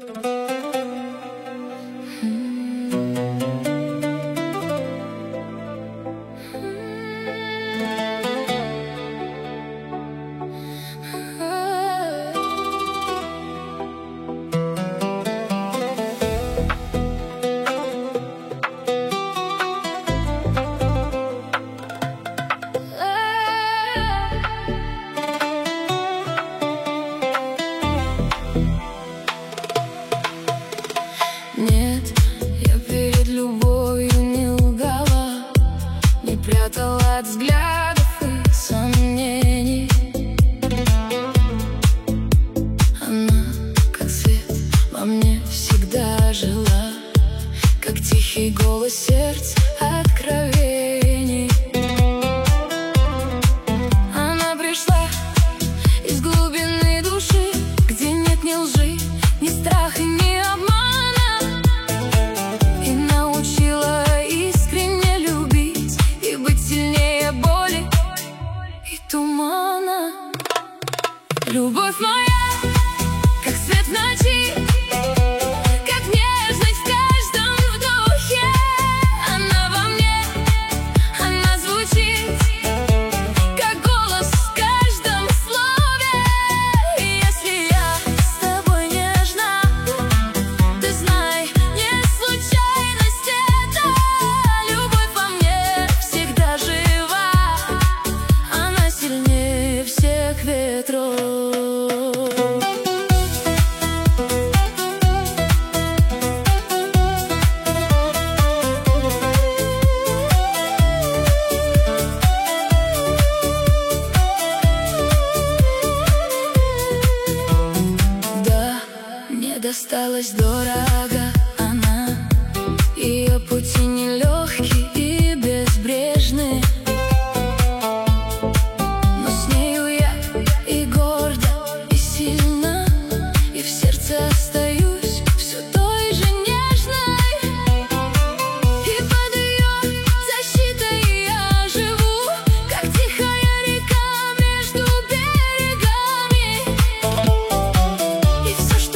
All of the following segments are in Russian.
Нет, я перед любовью не лгала, не прятала от взглядов и сомнений. Она, как свет, во мне всегда жила, как тихий голос сердца откровений. Она пришла из глубины души, где нет ни лжи, ни страха, ни обмана. Любовь моя, как свет в ночи, как нежность в каждом вдохе. Она во мне, она звучит, как голос в каждом слове. И если я с тобой нежна, ты знай, не случайность это. Любовь во мне всегда жива, она сильнее всех ветров. Досталась дорого она, ее пути нелегкие и безбрежны, но с нею я и горда, и сильна, и в сердце остаюсь все той же нежной. И под ее защитой я живу, как тихая река между берегами. И все, что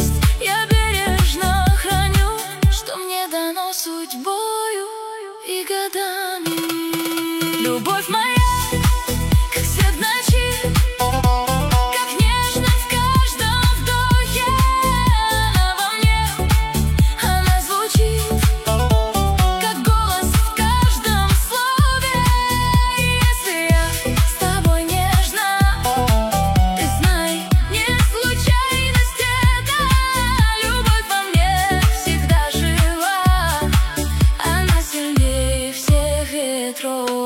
судьбою и годами. Любовь моя, как свет в ночи, как нежность в каждом вдохе. Она во мне, она звучит, как голос в каждом слове. И если я с тобой нежна, ты знай, не случайность это. Любовь во мне всегда жива, она сильнее всех ветров.